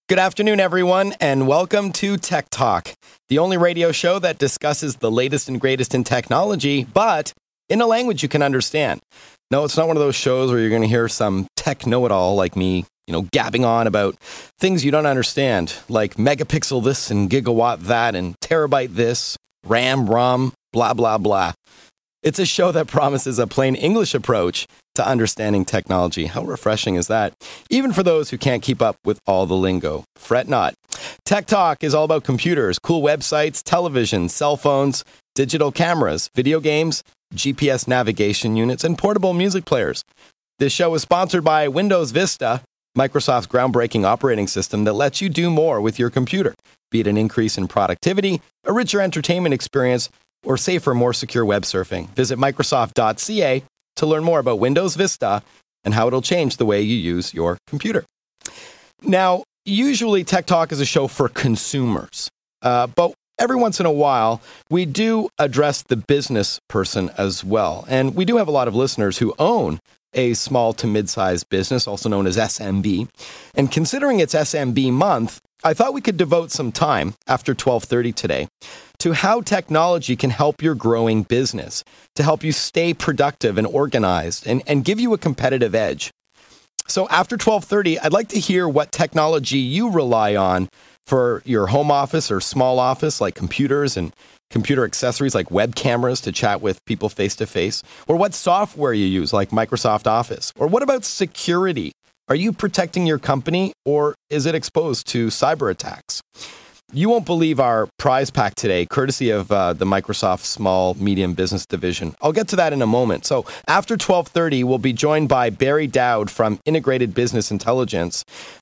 Good afternoon, everyone, and welcome to Tech Talk, the only radio show that discusses the latest and greatest in technology, but in a language you can understand. No, it's not one of those shows where you're going to hear some tech know-it-all like me, gabbing on about things you don't understand, like megapixel this and gigawatt that and terabyte this, RAM, ROM, blah, blah, blah. It's a show that promises a plain English approach to understanding technology. How refreshing is that? Even for those who can't keep up with all the lingo. Fret not. Tech Talk is all about computers, cool websites, television, cell phones, digital cameras, video games, GPS navigation units, and portable music players. This show is sponsored by Windows Vista, Microsoft's groundbreaking operating system that lets you do more with your computer, be it an increase in productivity, a richer entertainment experience, or safer, more secure web surfing. Visit Microsoft.ca to learn more about Windows Vista and how it'll change the way you use your computer. Now, usually Tech Talk is a show for consumers, but every once in a while, we do address the business person as well. And we do have a lot of listeners who own a small to mid-sized business, also known as SMB. And considering it's SMB month, I thought we could devote some time after 12:30 today to how technology can help your growing business, to help you stay productive and organized and give you a competitive edge. So after 12:30, I'd like to hear what technology you rely on for your home office or small office, like computers and computer accessories like web cameras to chat with people face-to-face, or what software you use like Microsoft Office. Or what about security? Are you protecting your company or is it exposed to cyber attacks? You won't believe our prize pack today, courtesy of the Microsoft Small Medium Business Division. I'll get to that in a moment. So after 12:30, we'll be joined by Barry Dowd from Integrated Business Intelligence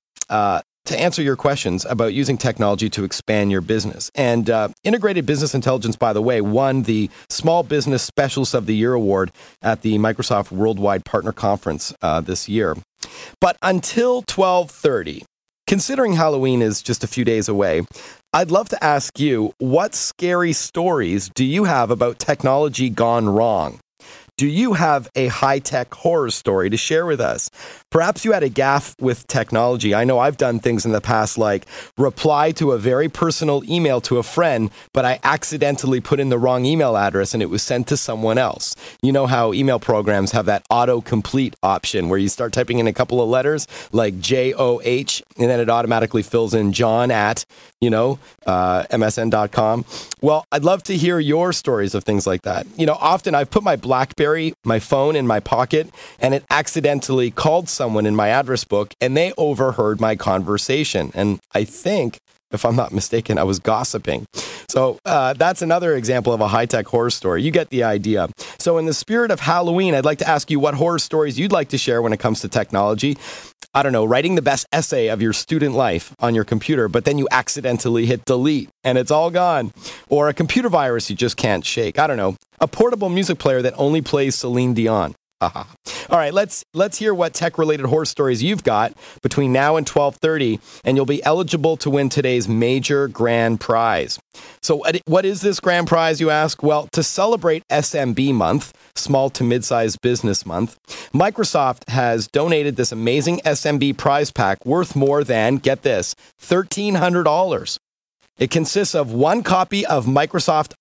to answer your questions about using technology to expand your business. And Integrated Business Intelligence, by the way, won the Small Business Specialist of the Year award at the Microsoft Worldwide Partner Conference this year. But until 12:30, considering Halloween is just a few days away, I'd love to ask you, what scary stories do you have about technology gone wrong? Do you have a high-tech horror story to share with us? Perhaps you had a gaffe with technology. I know I've done things in the past like reply to a very personal email to a friend, but I accidentally put in the wrong email address and it was sent to someone else. You know how email programs have that autocomplete option where you start typing in a couple of letters like JOH and then it automatically fills in John at, MSN.com. Well, I'd love to hear your stories of things like that. Often I've put my BlackBerry, my phone in my pocket, and it accidentally called someone in my address book, and they overheard my conversation. And I think, if I'm not mistaken, I was gossiping. So that's another example of a high-tech horror story. You get the idea. So in the spirit of Halloween, I'd like to ask you what horror stories you'd like to share when it comes to technology. I don't know, writing the best essay of your student life on your computer, but then you accidentally hit delete and it's all gone. Or a computer virus you just can't shake. I don't know, a portable music player that only plays Celine Dion. All right, let's hear what tech-related horror stories you've got between now and 12:30, and you'll be eligible to win today's major grand prize. So what is this grand prize, you ask? Well, to celebrate SMB month, Small to Mid-Sized Business Month, Microsoft has donated this amazing SMB prize pack worth more than, get this, $1,300. It consists of one copy of Microsoft's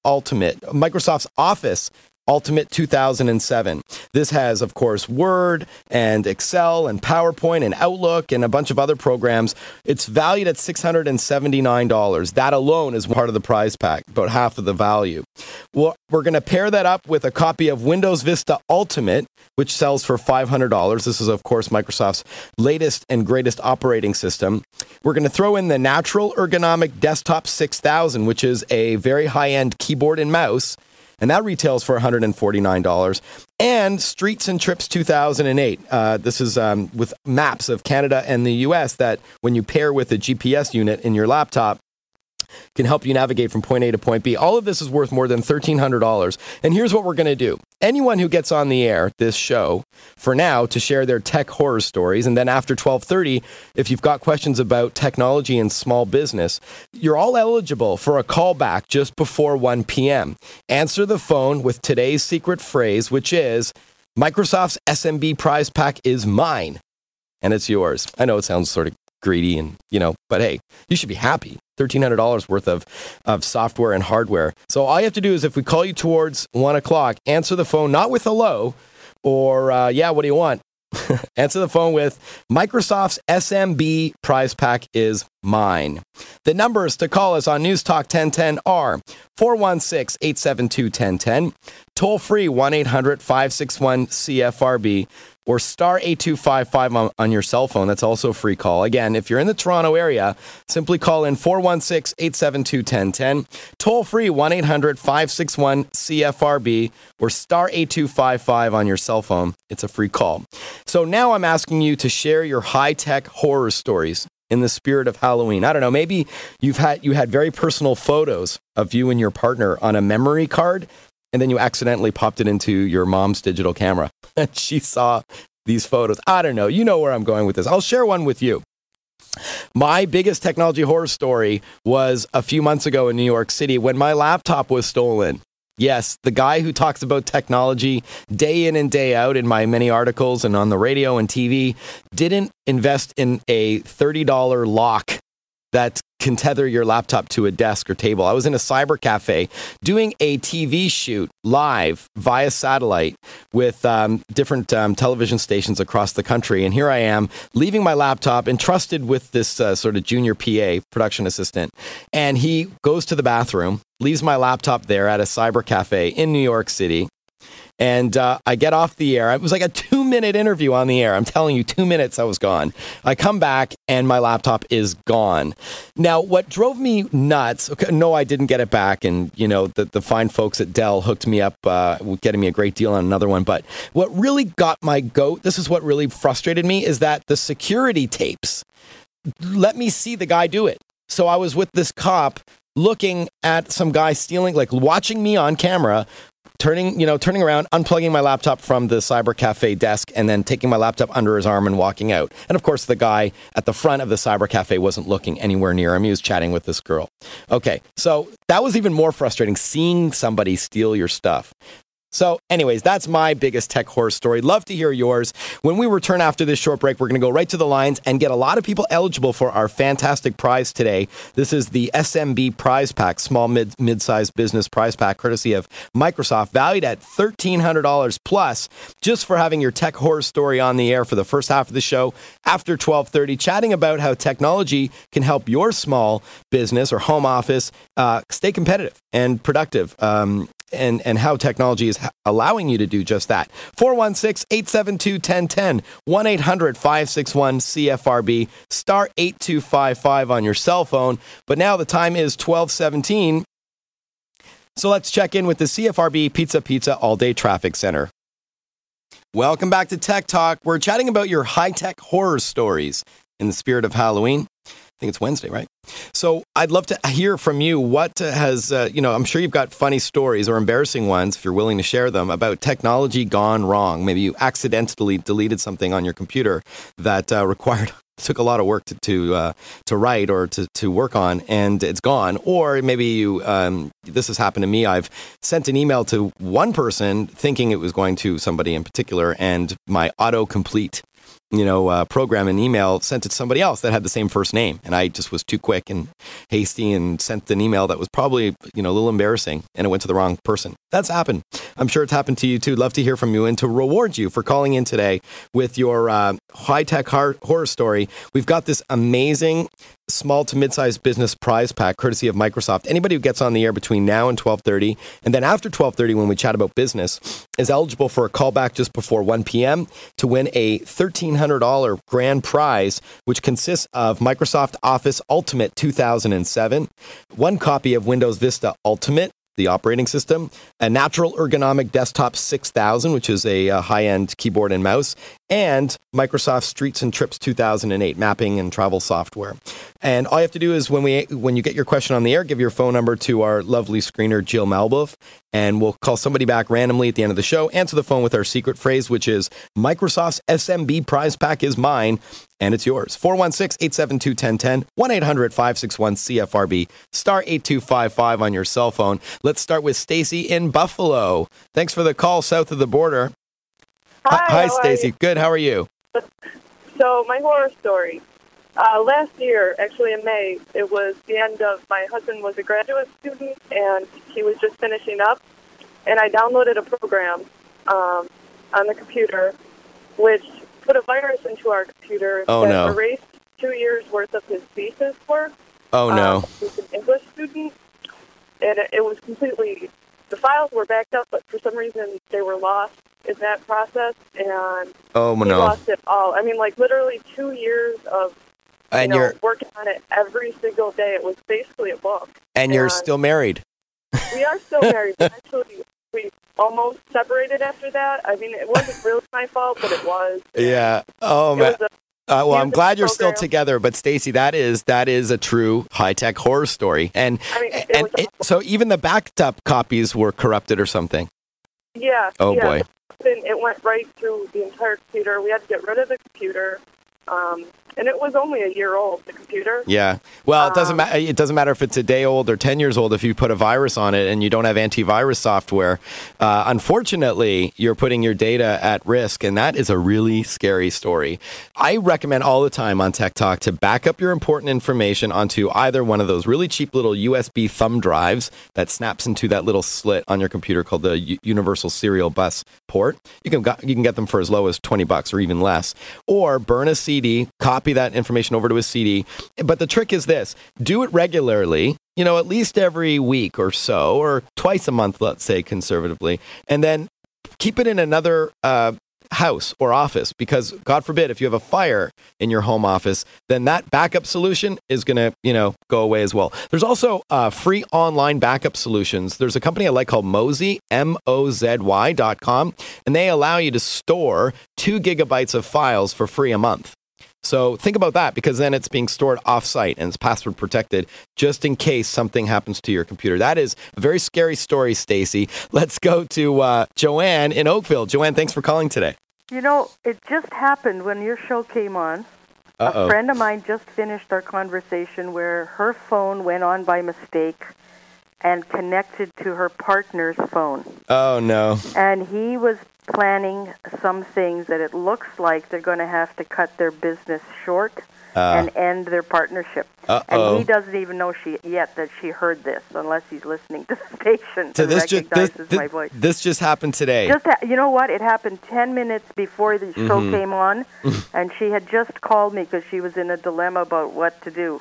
Office Ultimate 2007. This has, of course, Word and Excel and PowerPoint and Outlook and a bunch of other programs. It's valued at $679. That alone is part of the prize pack, about half of the value. Well, we're going to pair that up with a copy of Windows Vista Ultimate, which sells for $500. This is, of course, Microsoft's latest and greatest operating system. We're going to throw in the Natural Ergonomic Desktop 6000, which is a very high-end keyboard and mouse, and that retails for $149. And Streets and Trips 2008. This is with maps of Canada and the US that when you pair with a GPS unit in your laptop, can help you navigate from point A to point B. All of this is worth more than $1,300. And here's what we're going to do. Anyone who gets on the air, this show, for now, to share their tech horror stories, and then after 12:30, if you've got questions about technology and small business, you're all eligible for a callback just before 1 p.m. Answer the phone with today's secret phrase, which is, Microsoft's SMB prize pack is mine. And it's yours. I know it sounds sort of greedy and, but hey, you should be happy. $1,300 worth of software and hardware. So all you have to do is if we call you towards 1 o'clock, answer the phone, not with hello or, what do you want? Answer the phone with Microsoft's SMB prize pack is mine. The numbers to call us on News Talk 1010 are 416-872-1010, toll free 1-800-561-CFRB, or star 8255 on your cell phone. That's also a free call. Again, if you're in the Toronto area, simply call in 416-872-1010, toll free 1-800-561-CFRB, or star 8255 on your cell phone. It's a free call. So now I'm asking you to share your high-tech horror stories in the spirit of Halloween. I don't know, maybe you had very personal photos of you and your partner on a memory card, and then you accidentally popped it into your mom's digital camera and she saw these photos. I don't know. You know where I'm going with this. I'll share one with you. My biggest technology horror story was a few months ago in New York City when my laptop was stolen. Yes, the guy who talks about technology day in and day out in my many articles and on the radio and TV didn't invest in a $30 lock that can tether your laptop to a desk or table. I was in a cyber cafe doing a TV shoot live via satellite with different television stations across the country. And here I am leaving my laptop entrusted with this sort of junior PA, production assistant. And he goes to the bathroom, leaves my laptop there at a cyber cafe in New York City. And I get off the air. It was like a 2-minute interview on the air. I'm telling you, 2 minutes, I was gone. I come back and my laptop is gone. Now, what drove me nuts, no, I didn't get it back. And, the fine folks at Dell hooked me up, getting me a great deal on another one. But what really got my goat, this is what really frustrated me, is that the security tapes let me see the guy do it. So I was with this cop looking at some guy stealing, like watching me on camera, turning around, unplugging my laptop from the cyber cafe desk, and then taking my laptop under his arm and walking out. And of course, the guy at the front of the cyber cafe wasn't looking anywhere near him. He was chatting with this girl. Okay, so that was even more frustrating, seeing somebody steal your stuff. So anyways, that's my biggest tech horror story. Love to hear yours. When we return after this short break, we're going to go right to the lines and get a lot of people eligible for our fantastic prize today. This is the SMB prize pack, small mid-sized business prize pack, courtesy of Microsoft, valued at $1,300 plus, just for having your tech horror story on the air for the first half of the show after 12:30, chatting about how technology can help your small business or home office stay competitive and productive. And how technology is allowing you to do just that. 416-872-1010, 1-800-561-CFRB, star 8255 on your cell phone. But now the time is 12:17. So let's check in with the CFRB Pizza All-Day Traffic Center. Welcome back to Tech Talk. We're chatting about your high-tech horror stories in the spirit of Halloween. I think it's Wednesday, right? So I'd love to hear from you. What has, I'm sure you've got funny stories or embarrassing ones, if you're willing to share them, about technology gone wrong. Maybe you accidentally deleted something on your computer that took a lot of work to write or to work on, and it's gone. Or maybe this has happened to me. I've sent an email to one person thinking it was going to somebody in particular, and my autocomplete program and email sent it to somebody else that had the same first name. And I just was too quick and hasty and sent an email that was probably, a little embarrassing, and it went to the wrong person. That's happened. I'm sure it's happened to you too. Love to hear from you and to reward you for calling in today with your high-tech horror story. We've got this amazing small to mid-sized business prize pack, courtesy of Microsoft. Anybody who gets on the air between now and 12:30, and then after 12:30 when we chat about business, is eligible for a callback just before 1 p.m. to win a $1,300 grand prize, which consists of Microsoft Office Ultimate 2007, one copy of Windows Vista Ultimate, the operating system, a Natural Ergonomic Desktop 6000, which is a high-end keyboard and mouse, and Microsoft Streets and Trips 2008, mapping and travel software. And all you have to do is when you get your question on the air, give your phone number to our lovely screener, Jill Malbuff, and we'll call somebody back randomly at the end of the show. Answer the phone with our secret phrase, which is Microsoft's SMB prize pack is mine, and it's yours. 416-872-1010, 1-800-561-CFRB, star 8255 on your cell phone. Let's start with Stacy in Buffalo. Thanks for the call south of the border. Hi, Stacy. Good. How are you? So my horror story. Last year, actually in May, it was the end of, my husband was a graduate student, and he was just finishing up, and I downloaded a program on the computer, which put a virus into our computer that erased 2 years' worth of his thesis work. Oh, no. He's an English student, and it was completely, the files were backed up, but for some reason they were lost in that process, and he lost it all. I mean, like, literally 2 years of working on it every single day. It was basically a book. And you're still married. We are still married. Actually, we almost separated after that. I mean, it wasn't really my fault, but it was. Yeah. Oh, man. Well, I'm glad you're still together, but Stacy, that is a true high-tech horror story. And, so even the backed up copies were corrupted or something? Yeah. Oh, boy. It went right through the entire computer. We had to get rid of the computer. And it was only a year old, the computer. Yeah. Well, it doesn't matter. It doesn't matter if it's a day old or 10 years old. If you put a virus on it and you don't have antivirus software, unfortunately, you're putting your data at risk, and that is a really scary story. I recommend all the time on Tech Talk to back up your important information onto either one of those really cheap little USB thumb drives that snaps into that little slit on your computer called the Universal Serial Bus port. You can get them for as low as $20 or even less, or burn a CD, copy that information over to a CD. But the trick is this: do it regularly, at least every week or so, or twice a month, let's say conservatively, and then keep it in another house or office, because God forbid, if you have a fire in your home office, then that backup solution is going to, go away as well. There's also free online backup solutions. There's a company I like called Mozy, MOZY.com, and they allow you to store 2 gigabytes of files for free a month. So think about that, because then it's being stored off-site and it's password protected just in case something happens to your computer. That is a very scary story, Stacy. Let's go to Joanne in Oakville. Joanne, thanks for calling today. It just happened when your show came on. A friend of mine just finished our conversation where her phone went on by mistake and connected to her partner's phone. Oh, no. And he was planning some things that it looks like they're going to have to cut their business short and end their partnership. And he doesn't even know yet that she heard this, unless he's listening to the station and recognizes my voice. This just happened today. You know what? It happened 10 minutes before the show came on, and she had just called me because she was in a dilemma about what to do.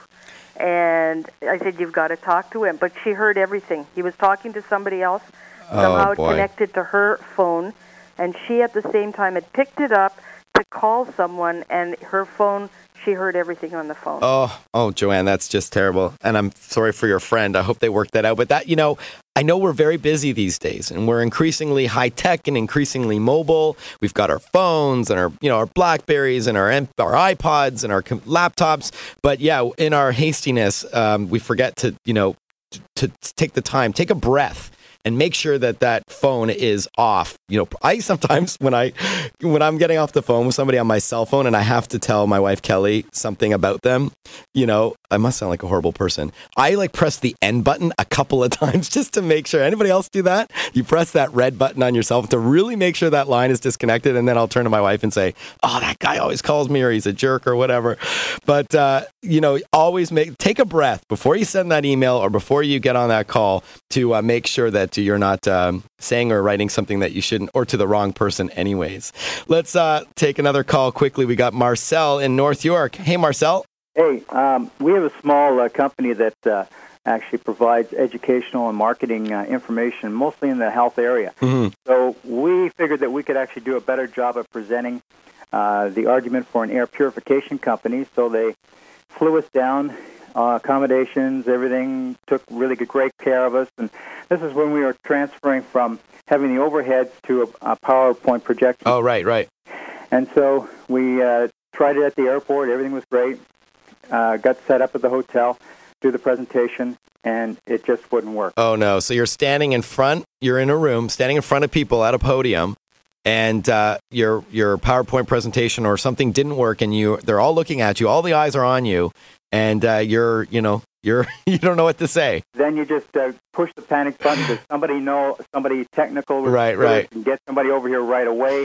And I said, you've got to talk to him. But she heard everything. He was talking to somebody else. Somehow it connected to her phone. And she, at the same time, had picked it up to call someone. And her phone, she heard everything on the phone. Oh, Joanne, that's just terrible. And I'm sorry for your friend. I hope they worked that out. But that, I know we're very busy these days, and we're increasingly high-tech and increasingly mobile. We've got our phones and our BlackBerries and our iPods and our laptops. But yeah, in our hastiness, we forget to take the time, take a breath, and make sure that phone is off. I sometimes, when I'm getting off the phone with somebody on my cell phone and I have to tell my wife, Kelly, something about them, I must sound like a horrible person. I press the end button a couple of times just to make sure. Anybody else do that? You press that red button on your cell phone to really make sure that line is disconnected, and then I'll turn to my wife and say, that guy always calls me, or he's a jerk or whatever. But, always take a breath before you send that email or before you get on that call to make sure that you're not saying or writing something that you shouldn't, or to the wrong person anyways. Let's take another call quickly. We got Marcel in North York. Hey, Marcel. Hey, we have a small company that actually provides educational and marketing information, mostly in the health area. Mm-hmm. So we figured that we could actually do a better job of presenting the argument for an air purification company. So they flew us down, accommodations, everything, took really great care of us. And this is when we were transferring from having the overheads to a PowerPoint projection. Oh, right. And so we tried it at the airport. Everything was great. Got set up at the hotel, do the presentation, and it just wouldn't work. Oh, no. So you're standing in front, you're in a room, standing in front of people at a podium, and your PowerPoint presentation or something didn't work, and they're all looking at you, all the eyes are on you, and you don't know what to say. Then you just push the panic button. Does somebody technical right, and get somebody over here right away?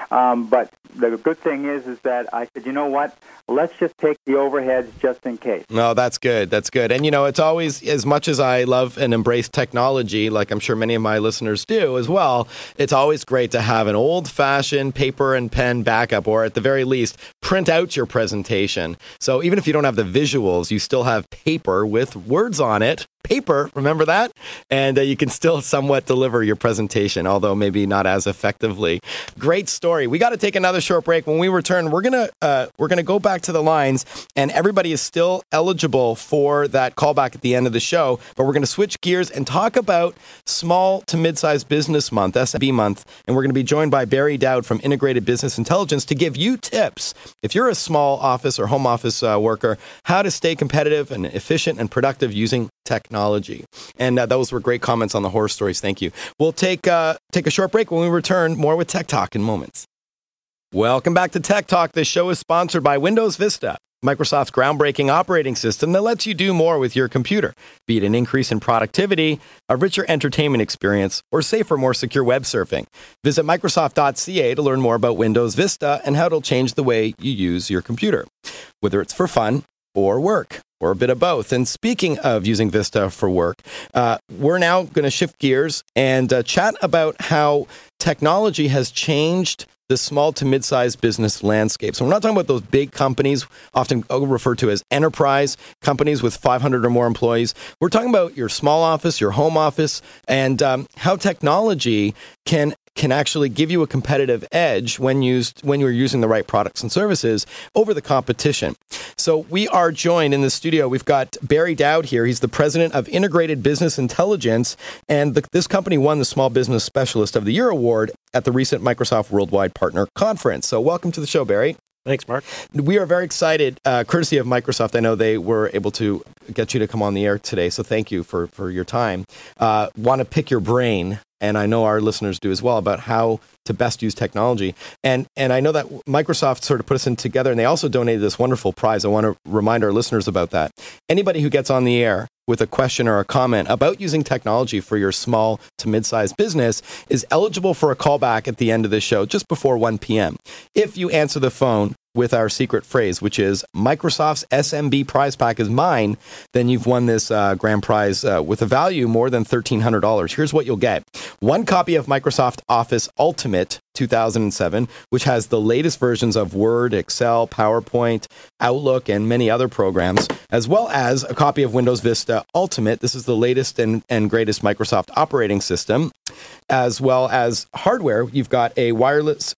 But the good thing is that I said, you know what? Let's just take the overheads just in case. No, that's good. That's good. And, you know, it's always, as much as I love and embrace technology, like I'm sure many of my listeners do as well, it's always great to have an old-fashioned paper and pen backup, or at the very least, print out your presentation. So even if you don't have the visuals, you still have paper with words on it. Paper, remember that? And you can still somewhat deliver your presentation, although maybe not as effectively. Great story. We got to take another short break. When we return, we're gonna go back to the lines, and everybody is still eligible for that callback at the end of the show. But we're going to switch gears and talk about Small to Mid-Sized Business Month, SMB Month, and we're going to be joined by Barry Dowd from Integrated Business Intelligence to give you tips, if you're a small office or home office worker, how to stay competitive and efficient and productive using technology. And those were great comments on the horror stories. Thank you. We'll take a short break. When we return, more with Tech Talk in moments. Welcome back to Tech Talk. This show is sponsored by Windows Vista, Microsoft's groundbreaking operating system that lets you do more with your computer, be it an increase in productivity, a richer entertainment experience, or safer, more secure web surfing. Visit Microsoft.ca to learn more about Windows Vista and how it'll change the way you use your computer, whether it's for fun or work, or a bit of both. And speaking of using Vista for work, we're now going to shift gears and chat about how technology has changed the small to mid-sized business landscape. So we're not talking about those big companies, often referred to as enterprise companies with 500 or more employees. We're talking about your small office, your home office, and how technology can actually give you a competitive edge when you're using the right products and services over the competition. So we are joined in the studio. We've got Barry Dowd here. He's the president of Integrated Business Intelligence, and this company won the Small Business Specialist of the Year award at the recent Microsoft Worldwide Partner Conference. So welcome to the show, Barry. Thanks, Mark. We are very excited, courtesy of Microsoft. I know they were able to get you to come on the air today, so thank you for your time. Want to pick your brain, and I know our listeners do as well, about how to best use technology. And I know that Microsoft sort of put us in together, and they also donated this wonderful prize. I want to remind our listeners about that. Anybody who gets on the air with a question or a comment about using technology for your small to mid-sized business is eligible for a callback at the end of the show, just before 1 p.m. If you answer the phone with our secret phrase, which is Microsoft's SMB prize pack is mine, then you've won this grand prize with a value more than $1,300. Here's what you'll get. One copy of Microsoft Office Ultimate 2007, which has the latest versions of Word, Excel, PowerPoint, Outlook, and many other programs, as well as a copy of Windows Vista Ultimate. This is the latest and greatest Microsoft operating system, as well as hardware. You've got a wireless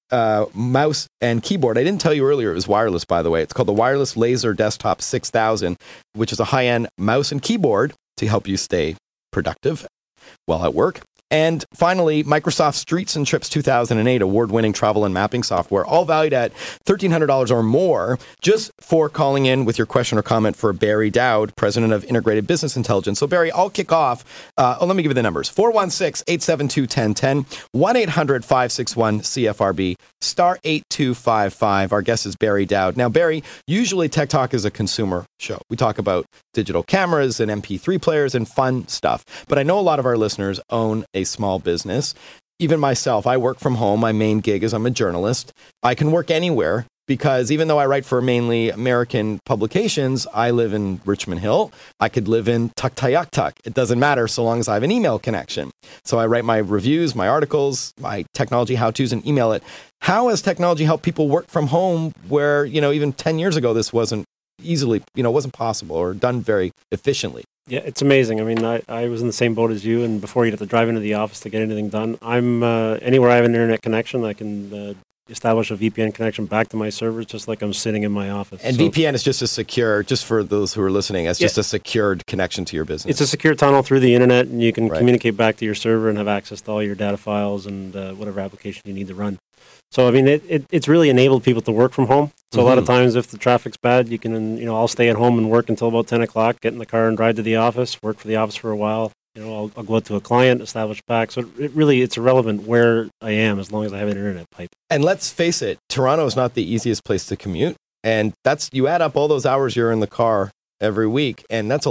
mouse and keyboard. I didn't tell you earlier it was wireless, by the way. It's called the Wireless Laser Desktop 6000, which is a high-end mouse and keyboard to help you stay productive while at work. And finally, Microsoft Streets and Trips 2008 award-winning travel and mapping software, all valued at $1,300 or more, just for calling in with your question or comment for Barry Dowd, president of Integrated Business Intelligence. So Barry, I'll kick off. Let me give you the numbers. 416-872-1010, 1-800-561-CFRB, star 8255. Our guest is Barry Dowd. Now, Barry, usually Tech Talk is a consumer show. We talk about digital cameras and MP3 players and fun stuff. But I know a lot of our listeners own a small business. Even myself, I work from home. My main gig is I'm a journalist. I can work anywhere because even though I write for mainly American publications, I live in Richmond Hill. I could live in Tuktoyaktuk. It doesn't matter so long as I have an email connection. So I write my reviews, my articles, my technology how-tos and email it. How has technology helped people work from home where, even 10 years ago, this wasn't easily, wasn't possible or done very efficiently? Yeah, it's amazing. I mean, I was in the same boat as you, and before you'd have to drive into the office to get anything done. I'm anywhere I have an internet connection, I can establish a VPN connection back to my servers, just like I'm sitting in my office. And VPN is just a secure, just for those who are listening, it's just a secured connection to your business. It's a secure tunnel through the internet, and you can communicate back to your server and have access to all your data files and whatever application you need to run. So, I mean, it's really enabled people to work from home. So a lot of times if the traffic's bad, you can, I'll stay at home and work until about 10 o'clock, get in the car and drive to the office, work for the office for a while. I'll go out to a client, establish back. So it's irrelevant where I am as long as I have an internet pipe. And let's face it, Toronto is not the easiest place to commute. And you add up all those hours you're in the car every week, and that's a lot.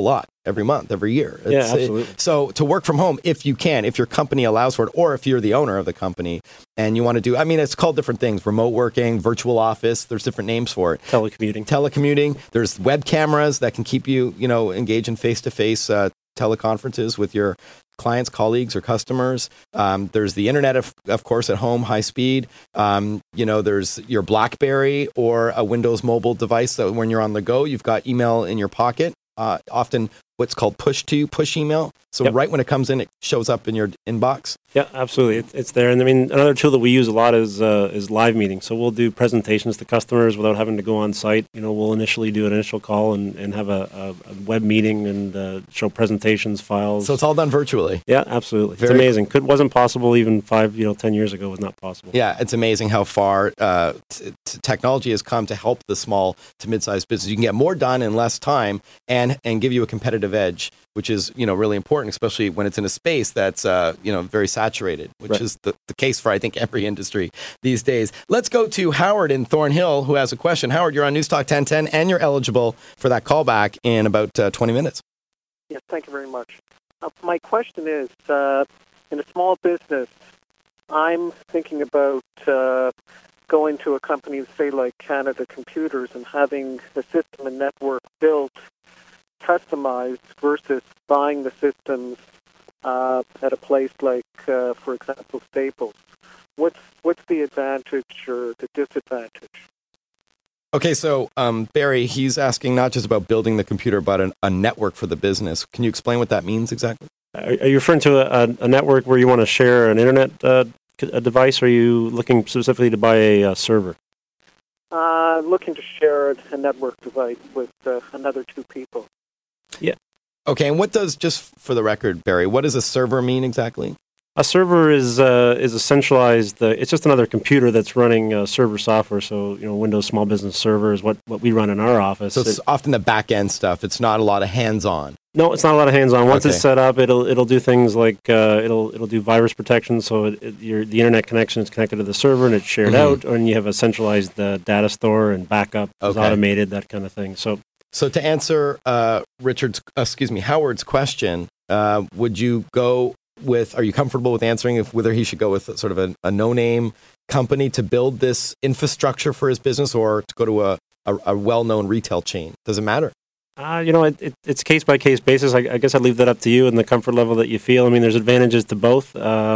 every month, every year. Yeah, absolutely. So to work from home, if you can, if your company allows for it, or if you're the owner of the company and you want to do, I mean, it's called different things, remote working, virtual office, there's different names for it. Telecommuting. There's web cameras that can keep you, engaged in face-to-face teleconferences with your clients, colleagues, or customers. There's the internet, of course, at home, high speed. There's your BlackBerry or a Windows mobile device that when you're on the go, you've got email in your pocket. Often what's called push email. So right when it comes in, it shows up in your inbox. Yeah, absolutely. It's there. And I mean, another tool that we use a lot is live meetings. So we'll do presentations to customers without having to go on site. We'll initially do an initial call and have a web meeting and show presentations, files. So it's all done virtually. Yeah, absolutely. It's amazing. Wasn't possible even 10 years ago. Was not possible. Yeah, it's amazing how far technology has come to help the small to mid-sized business. You can get more done in less time and give you a competitive edge, which is really important, especially when it's in a space that's very saturated, which is the case for I think every industry these days. Let's go to Howard in Thornhill, who has a question. Howard, you're on Newstalk 1010 and you're eligible for that callback in about 20 minutes. Yes, thank you very much. My question is, in a small business, I'm thinking about going to a company, say like Canada Computers, and having the system and network built, customized, versus buying the systems at a place like, for example, Staples. What's the advantage or the disadvantage? Okay, so Barry, he's asking not just about building the computer, but a network for the business. Can you explain what that means exactly? Are you referring to a network where you want to share an internet a device, or are you looking specifically to buy a server? Looking to share a network device with another two people. Yeah. Okay, and what does, just for the record, Barry, what does a server mean exactly? A server is a centralized. It's just another computer that's running server software. So Windows Small Business Server is what we run in our office. So it's often the back end stuff. It's not a lot of hands-on. No, it's not a lot of hands-on. Once it's set up, it'll do things like it'll do virus protection. So the internet connection is connected to the server and it's shared out, and you have a centralized data store and backup is automated, that kind of thing. So to answer Howard's question, would you go with? Are you comfortable with answering whether he should go with sort of a no-name company to build this infrastructure for his business, or to go to a well-known retail chain? Does it matter? It's case-by-case basis. I guess I'd leave that up to you and the comfort level that you feel. I mean, there's advantages to both.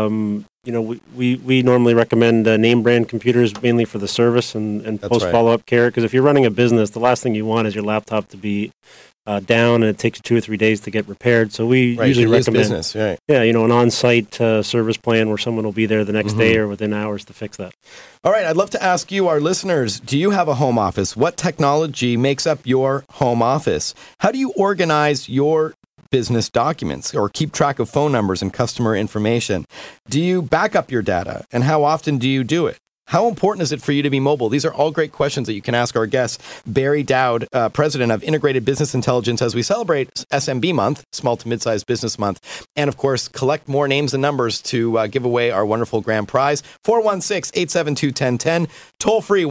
We normally recommend name brand computers mainly for the service and post-follow-up care, because if you're running a business, the last thing you want is your laptop to be down and it takes you 2 or 3 days to get repaired. So we usually recommend an on-site service plan where someone will be there the next day or within hours to fix that. All right, I'd love to ask you, our listeners, do you have a home office? What technology makes up your home office? How do you organize your business documents or keep track of phone numbers and customer information? Do you back up your data, and how often do you do it? How important is it for you to be mobile? These are all great questions that you can ask our guest, Barry Dowd, president of Integrated Business Intelligence, as we celebrate SMB Month, Small to Mid-Sized Business Month, and of course, collect more names and numbers to give away our wonderful grand prize, 416-872-1010, toll free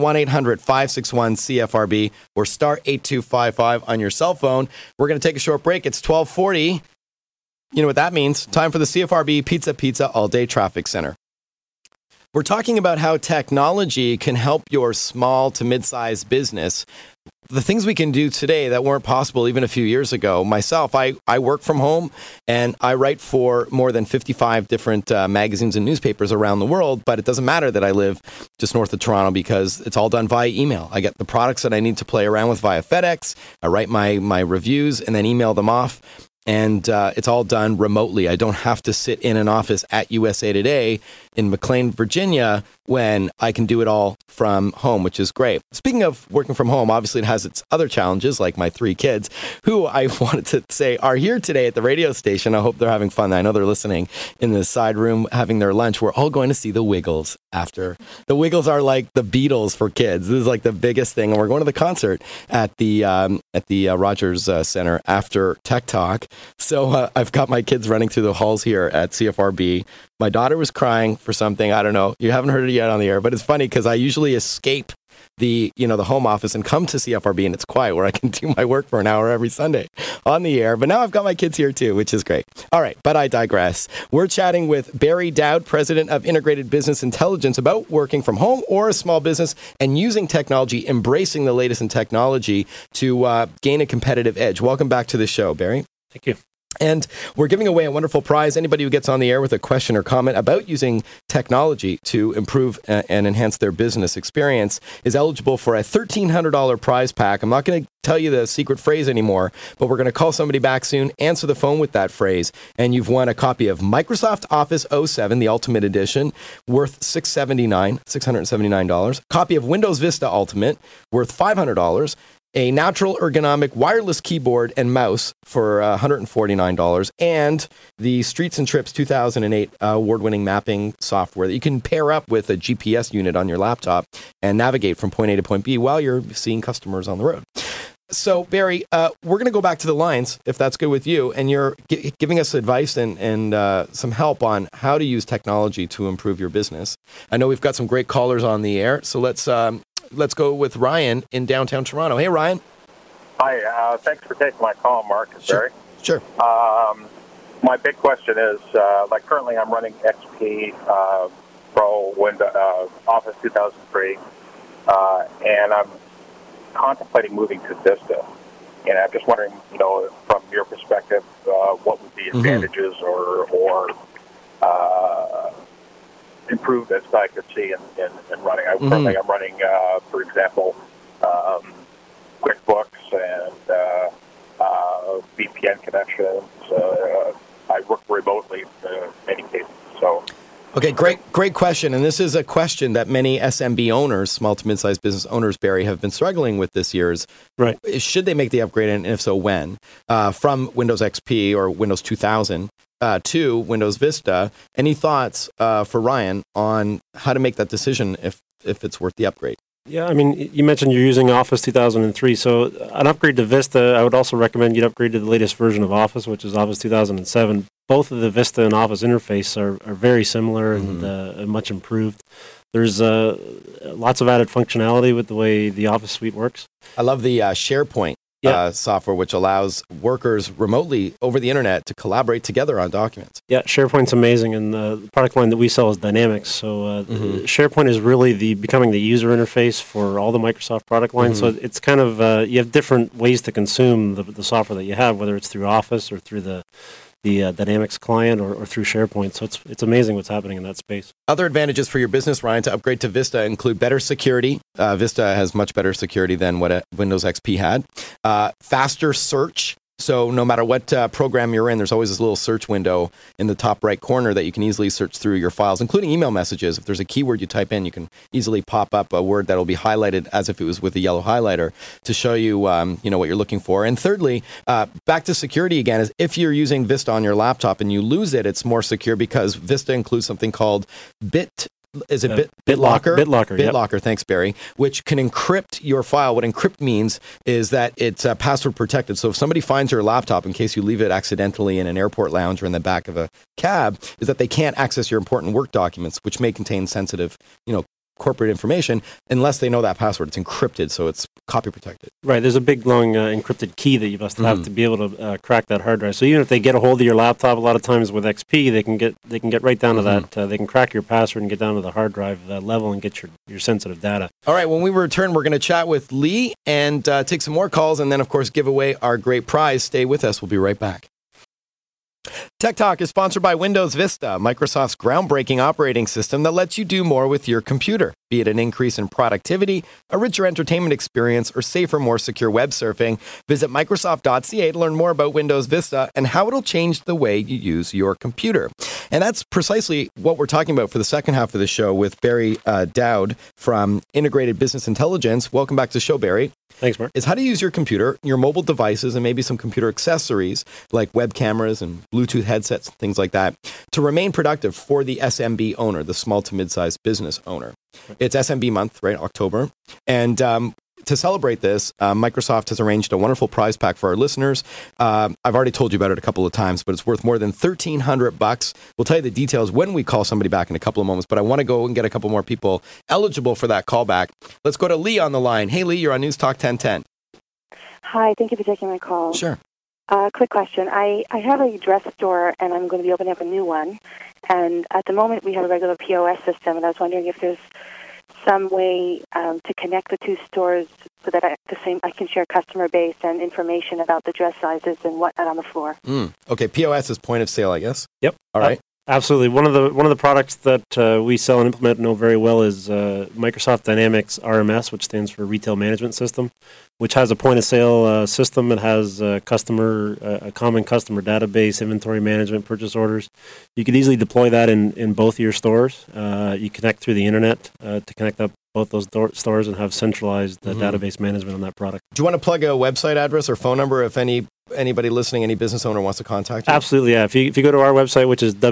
1-800-561-CFRB, or star 8255 on your cell phone. We're going to take a short break. It's 12:40. You know what that means. Time for the CFRB Pizza All Day Traffic Center. We're talking about how technology can help your small to mid-sized business. The things we can do today that weren't possible even a few years ago. Myself, I work from home and I write for more than 55 different magazines and newspapers around the world, but it doesn't matter that I live just north of Toronto because it's all done via email. I get the products that I need to play around with via FedEx. I write my reviews and then email them off. And it's all done remotely. I don't have to sit in an office at USA Today in McLean, Virginia, when I can do it all from home, which is great. Speaking of working from home, obviously it has its other challenges, like my 3 kids, who I wanted to say are here today at the radio station. I hope they're having fun. I know they're listening in the side room having their lunch. We're all going to see the Wiggles after. The Wiggles are like the Beatles for kids. This is like the biggest thing. And we're going to the concert at the Rogers Center after Tech Talk. So I've got my kids running through the halls here at CFRB. My daughter was crying for something. I don't know. You haven't heard it yet on the air, but it's funny because I usually escape the home office and come to CFRB, and it's quiet where I can do my work for an hour every Sunday on the air. But now I've got my kids here too, which is great. All right, but I digress. We're chatting with Barry Dowd, president of Integrated Business Intelligence, about working from home or a small business and using technology, embracing the latest in technology to gain a competitive edge. Welcome back to the show, Barry. Thank you. And we're giving away a wonderful prize. Anybody who gets on the air with a question or comment about using technology to improve and enhance their business experience is eligible for a $1,300 prize pack. I'm not going to tell you the secret phrase anymore, but we're going to call somebody back soon, answer the phone with that phrase, and you've won a copy of Microsoft Office 07, the Ultimate Edition, worth $679. Copy of Windows Vista Ultimate, worth $500. A natural ergonomic wireless keyboard and mouse for $149, and the Streets and Trips 2008 award-winning mapping software that you can pair up with a GPS unit on your laptop and navigate from point A to point B while you're seeing customers on the road. So, Barry, we're going to go back to the lines, if that's good with you, and you're giving us advice and some help on how to use technology to improve your business. I know we've got some great callers on the air, so let's go with Ryan in downtown Toronto. Hey, Ryan. Hi. Thanks for taking my call, Mark and Barry. Sure. My big question is, currently I'm running XP Pro Windows Office 2003, and I'm contemplating moving to Vista. And I'm just wondering, from your perspective, what would be advantages or improvements that I could see in running. Currently, I'm running, for example, QuickBooks and VPN connections. I work remotely in many cases. So, okay, great question. And this is a question that many SMB owners, small to mid-sized business owners, Barry, have been struggling with this year. Right. Should they make the upgrade, and if so, when? From Windows XP or Windows 2000 to Windows Vista. Any thoughts for Ryan on how to make that decision if it's worth the upgrade? Yeah, I mean, you mentioned you're using Office 2003, so an upgrade to Vista, I would also recommend you'd upgrade to the latest version of Office, which is Office 2007. Both of the Vista and Office interface are very similar and much improved. There's lots of added functionality with the way the Office suite works. I love the SharePoint software, which allows workers remotely over the internet to collaborate together on documents. Yeah, SharePoint's amazing, and the product line that we sell is Dynamics. So SharePoint is really becoming the user interface for all the Microsoft product lines. So it's kind of, you have different ways to consume the software that you have, whether it's through Office or through the Dynamics client or through SharePoint. So it's amazing what's happening in that space. Other advantages for your business, Ryan, to upgrade to Vista include better security. Vista has much better security than what Windows XP had. Faster search. So no matter what program you're in, there's always this little search window in the top right corner that you can easily search through your files, including email messages. If there's a keyword you type in, you can easily pop up a word that will be highlighted as if it was with a yellow highlighter to show you, what you're looking for. And thirdly, back to security again, is if you're using Vista on your laptop and you lose it, it's more secure because Vista includes something called BitLocker? BitLocker, BitLocker, thanks, Barry, which can encrypt your file. What encrypt means is that it's password protected. So if somebody finds your laptop, in case you leave it accidentally in an airport lounge or in the back of a cab, is that they can't access your important work documents, which may contain sensitive, corporate information, unless they know that password. It's encrypted, so it's copy protected. Right. There's a big, long encrypted key that you must have to be able to crack that hard drive. So even if they get a hold of your laptop, a lot of times with XP, they can get right down to that. They can crack your password and get down to the hard drive level and get your sensitive data. All right. When we return, we're going to chat with Lee and take some more calls, and then, of course, give away our great prize. Stay with us. We'll be right back. Tech Talk is sponsored by Windows Vista, Microsoft's groundbreaking operating system that lets you do more with your computer, be it an increase in productivity, a richer entertainment experience, or safer, more secure web surfing. Visit Microsoft.ca to learn more about Windows Vista and how it'll change the way you use your computer. And that's precisely what we're talking about for the second half of the show with Barry Dowd from Integrated Business Intelligence. Welcome back to the show, Barry. Thanks, Mark. Is how to use your computer, your mobile devices, and maybe some computer accessories like web cameras and Bluetooth headsets and things like that to remain productive for the SMB owner, the small to mid-sized business owner. It's SMB month, right? October. And to celebrate this, Microsoft has arranged a wonderful prize pack for our listeners. I've already told you about it a couple of times, but it's worth more than $1,300. We'll tell you the details when we call somebody back in a couple of moments, but I want to go and get a couple more people eligible for that callback. Let's go to Lee on the line. Hey, Lee, you're on News Talk 1010. Hi, thank you for taking my call. Sure. Quick question. I have a dress store, and I'm going to be opening up a new one. And at the moment, we have a regular POS system, and I was wondering if there's some way to connect the two stores so that I can share customer base and information about the dress sizes and whatnot on the floor. Okay, POS is point of sale, I guess. Yep. All right. Absolutely. One of the products that we sell and implement and know very well is Microsoft Dynamics RMS, which stands for Retail Management System, which has a point of sale system. It has a common customer database, inventory management, purchase orders. You could easily deploy that in both of your stores. You connect through the internet to connect up both those stores and have centralized database management on that product. Do you want to plug a website address or phone number if anybody listening, any business owner wants to contact you? Absolutely, yeah. If you go to our website, which is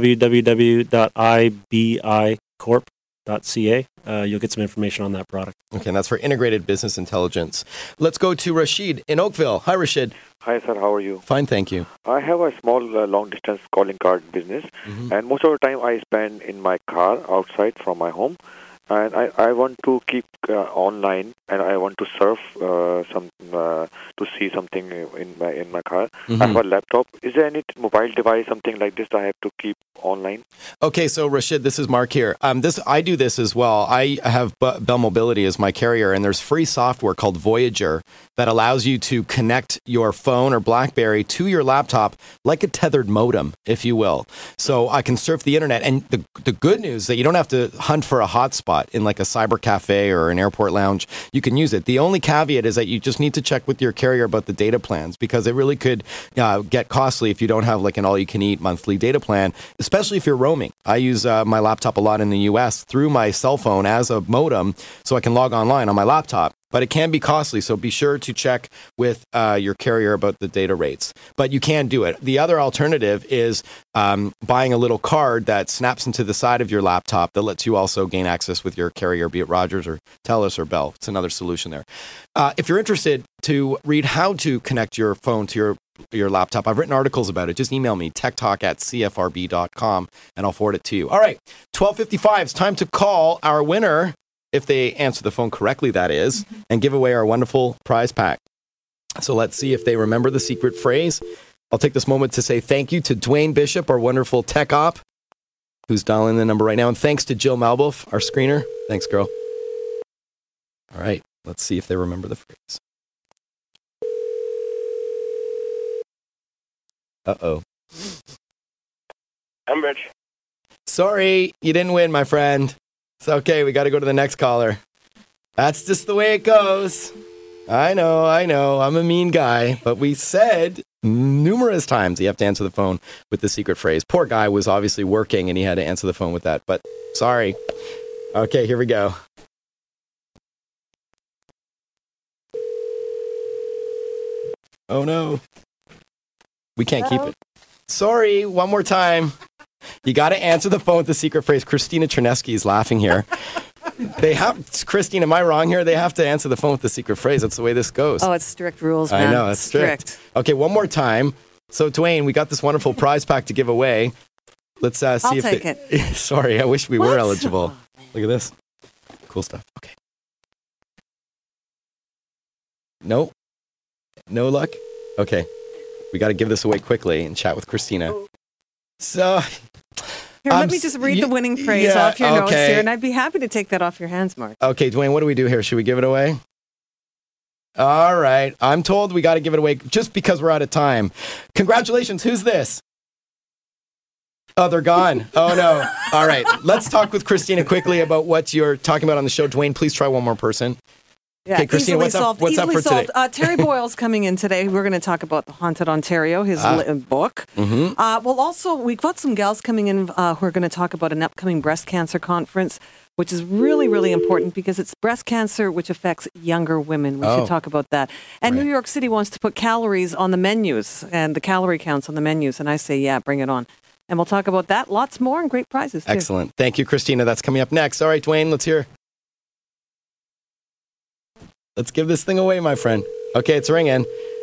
www.ibicorp.ca, you'll get some information on that product. Okay, and that's for integrated business intelligence. Let's go to Rashid in Oakville. Hi, Rashid. Hi, sir. How are you? Fine, thank you. I have a small long-distance calling card business, and most of the time I spend in my car outside from my home. And I want to keep online, and I want to surf to see something in my car. I have a laptop. Is there any mobile device, something like this, I have to keep online? Okay, so Rashid, this is Mark here. I do this as well. I have Bell Mobility as my carrier, and there's free software called Voyager that allows you to connect your phone or BlackBerry to your laptop like a tethered modem, if you will. So I can surf the internet, and the good news is that you don't have to hunt for a hotspot in like a cyber cafe or an airport lounge. You can use it. The only caveat is that you just need to check with your carrier about the data plans, because it really could get costly if you don't have like an all-you-can-eat monthly data plan, especially if you're roaming. I use my laptop a lot in the U.S. through my cell phone as a modem so I can log online on my laptop. But it can be costly, so be sure to check with your carrier about the data rates. But you can do it. The other alternative is buying a little card that snaps into the side of your laptop that lets you also gain access with your carrier, be it Rogers or TELUS or Bell. It's another solution there. If you're interested to read how to connect your phone to your laptop, I've written articles about it. Just email me, techtalk@cfrb.com, and I'll forward it to you. All right, 12:55. It's time to call our winner, if they answer the phone correctly, that is, and give away our wonderful prize pack. So let's see if they remember the secret phrase. I'll take this moment to say thank you to Dwayne Bishop, our wonderful tech op, who's dialing the number right now. And thanks to Jill Malboff, our screener. Thanks, girl. All right, let's see if they remember the phrase. Uh-oh. I'm Rich. Sorry, you didn't win, my friend. It's okay, we got to go to the next caller. That's just the way it goes. I know, I'm a mean guy, but we said numerous times you have to answer the phone with the secret phrase. Poor guy was obviously working and he had to answer the phone with that, but sorry. Okay, here we go. Oh no. We can't keep it. Sorry, one more time. You got to answer the phone with the secret phrase. Christina Chernesky is laughing here. Christine, am I wrong here? They have to answer the phone with the secret phrase. That's the way this goes. Oh, it's strict rules, man. I know, it's strict. Okay, one more time. So, Dwayne, we got this wonderful prize pack to give away. Let's see I'll if take it. Sorry, I wish we were eligible. Look at this. Cool stuff. Okay. No? No luck? Okay. We got to give this away quickly and chat with Christina. So, here, let me just read the winning phrase off your notes here, and I'd be happy to take that off your hands, Mark. Okay, Dwayne, what do we do here? Should we give it away? All right. I'm told we got to give it away just because we're out of time. Congratulations. Who's this? Oh, they're gone. Oh, no. All right. Let's talk with Christina quickly about what you're talking about on the show. Dwayne, please try one more person. Yeah, okay, Christina, what's up for today? Terry Boyle's coming in today. We're going to talk about the Haunted Ontario, his book. Mm-hmm. We've got some gals coming in who are going to talk about an upcoming breast cancer conference, which is really, really important because it's breast cancer which affects younger women. We should talk about that. And New York City wants to put calories on the menus and the calorie counts on the menus. And I say, yeah, bring it on. And we'll talk about that, lots more, and great prizes, too. Excellent. Thank you, Christina. That's coming up next. All right, Dwayne, let's hear. Let's give this thing away, my friend. Okay, it's ringing.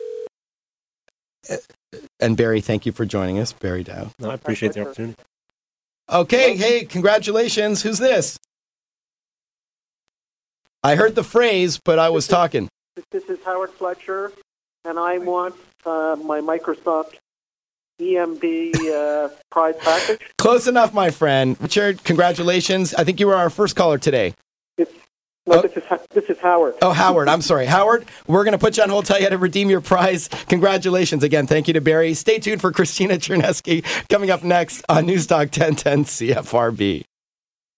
And Barry, thank you for joining us, Barry Dow. No, I appreciate the opportunity. Okay, hey, congratulations. Who's this? I heard the phrase, but I was talking. This is Howard Fletcher, and I want my Microsoft EMB prize package. Close enough, my friend. Richard, congratulations. I think you were our first caller today. This is Howard. Oh, Howard. I'm sorry. Howard, we're going to put you on hold, tell you how to redeem your prize. Congratulations again. Thank you to Barry. Stay tuned for Christina Chernesky coming up next on News Talk 1010 CFRB.